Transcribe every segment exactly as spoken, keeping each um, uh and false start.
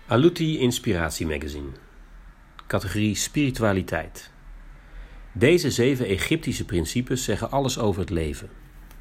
Aluti Inspiratie Magazine. Categorie Spiritualiteit. Deze zeven Egyptische principes zeggen alles over het leven.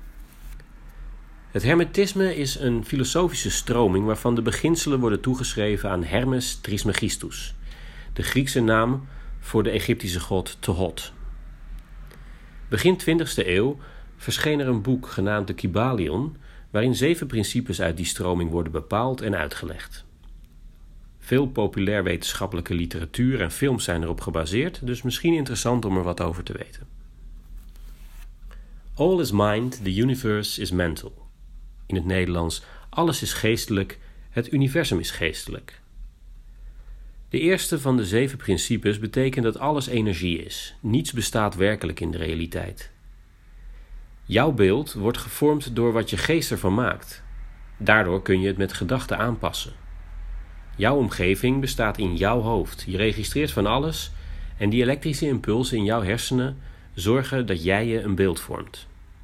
Het Hermetisme is een filosofische stroming waarvan de beginselen worden toegeschreven aan Hermes Trismegistus, de Griekse naam voor de Egyptische god Thoth. Begin twintigste eeuw verscheen er een boek genaamd de Kybalion, waarin zeven principes uit die stroming worden bepaald en uitgelegd. Veel populair wetenschappelijke literatuur en films zijn erop gebaseerd, dus misschien interessant om er wat over te weten. All is mind, the universe is mental. In het Nederlands, alles is geestelijk, het universum is geestelijk. De eerste van de zeven principes betekent dat alles energie is. Niets bestaat werkelijk in de realiteit. Jouw beeld wordt gevormd door wat je geest ervan maakt. Daardoor kun je het met gedachten aanpassen. Jouw omgeving bestaat in jouw hoofd. Je registreert van alles en die elektrische impulsen in jouw hersenen zorgen dat jij je een beeld vormt.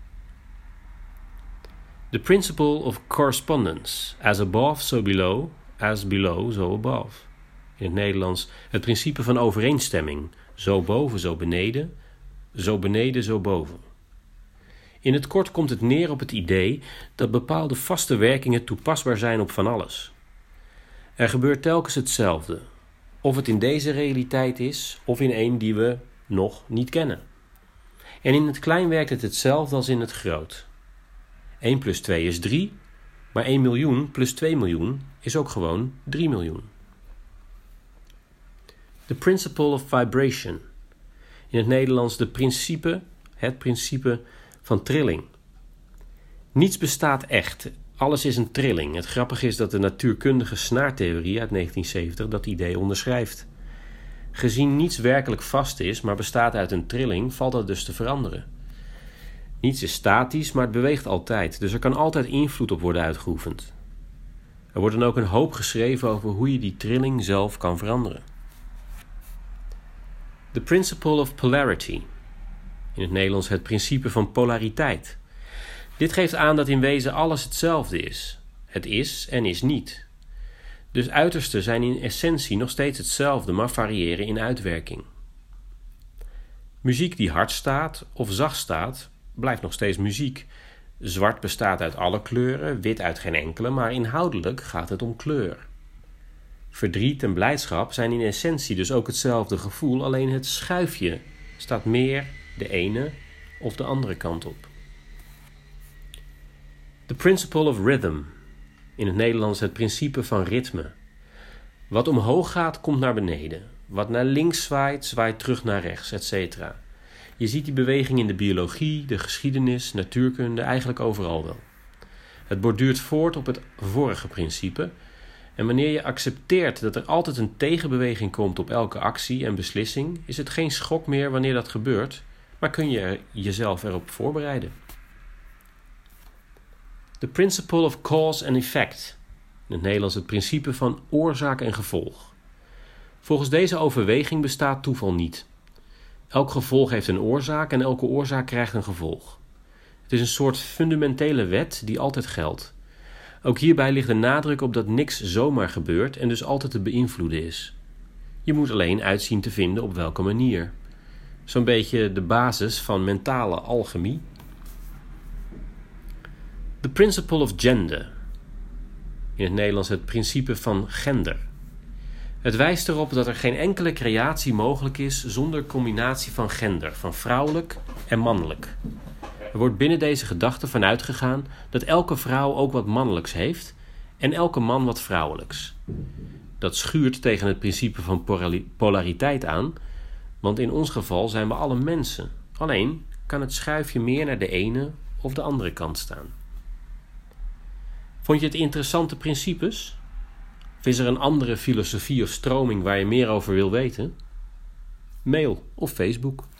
The principle of correspondence. As above, so below. As below, so above. In het Nederlands het principe van overeenstemming. Zo boven, zo beneden. Zo beneden, zo boven. In het kort komt het neer op het idee dat bepaalde vaste werkingen toepasbaar zijn op van alles. Er gebeurt telkens hetzelfde, of het in deze realiteit is of in een die we nog niet kennen. En in het klein werkt het hetzelfde als in het groot. één plus twee is drie, maar één miljoen plus twee miljoen is ook gewoon drie miljoen. The principle of vibration. In het Nederlands de principe, het principe van trilling. Niets bestaat echt. Alles is een trilling. Het grappige is dat de natuurkundige snaartheorie uit negentien zeventig dat idee onderschrijft. Gezien niets werkelijk vast is, maar bestaat uit een trilling, valt dat dus te veranderen. Niets is statisch, maar het beweegt altijd, dus er kan altijd invloed op worden uitgeoefend. Er wordt dan ook een hoop geschreven over hoe je die trilling zelf kan veranderen. The principle of polarity. In het Nederlands het principe van polariteit. Dit geeft aan dat in wezen alles hetzelfde is. Het is en is niet. Dus uitersten zijn in essentie nog steeds hetzelfde, maar variëren in uitwerking. Muziek die hard staat of zacht staat, blijft nog steeds muziek. Zwart bestaat uit alle kleuren, wit uit geen enkele, maar inhoudelijk gaat het om kleur. Verdriet en blijdschap zijn in essentie dus ook hetzelfde gevoel, alleen het schuifje staat meer de ene of de andere kant op. The principle of rhythm. In het Nederlands het principe van ritme. Wat omhoog gaat, komt naar beneden. Wat naar links zwaait, zwaait terug naar rechts, et cetera. Je ziet die beweging in de biologie, de geschiedenis, natuurkunde, eigenlijk overal wel. Het borduurt voort op het vorige principe. En wanneer je accepteert dat er altijd een tegenbeweging komt op elke actie en beslissing, is het geen schok meer wanneer dat gebeurt, maar kun je er jezelf erop voorbereiden. The principle of cause and effect. In het Nederlands het principe van oorzaak en gevolg. Volgens deze overweging bestaat toeval niet. Elk gevolg heeft een oorzaak en elke oorzaak krijgt een gevolg. Het is een soort fundamentele wet die altijd geldt. Ook hierbij ligt de nadruk op dat niks zomaar gebeurt en dus altijd te beïnvloeden is. Je moet alleen uitzien te vinden op welke manier. Zo'n beetje de basis van mentale alchemie. The principle of gender. In het Nederlands het principe van gender. Het wijst erop dat er geen enkele creatie mogelijk is zonder combinatie van gender, van vrouwelijk en mannelijk. Er wordt binnen deze gedachte van uitgegaan dat elke vrouw ook wat mannelijks heeft en elke man wat vrouwelijks. Dat schuurt tegen het principe van polariteit aan, want in ons geval zijn we alle mensen. Alleen kan het schuifje meer naar de ene of de andere kant staan. Vond je het interessante principes? Of is er een andere filosofie of stroming waar je meer over wil weten? Mail of Facebook.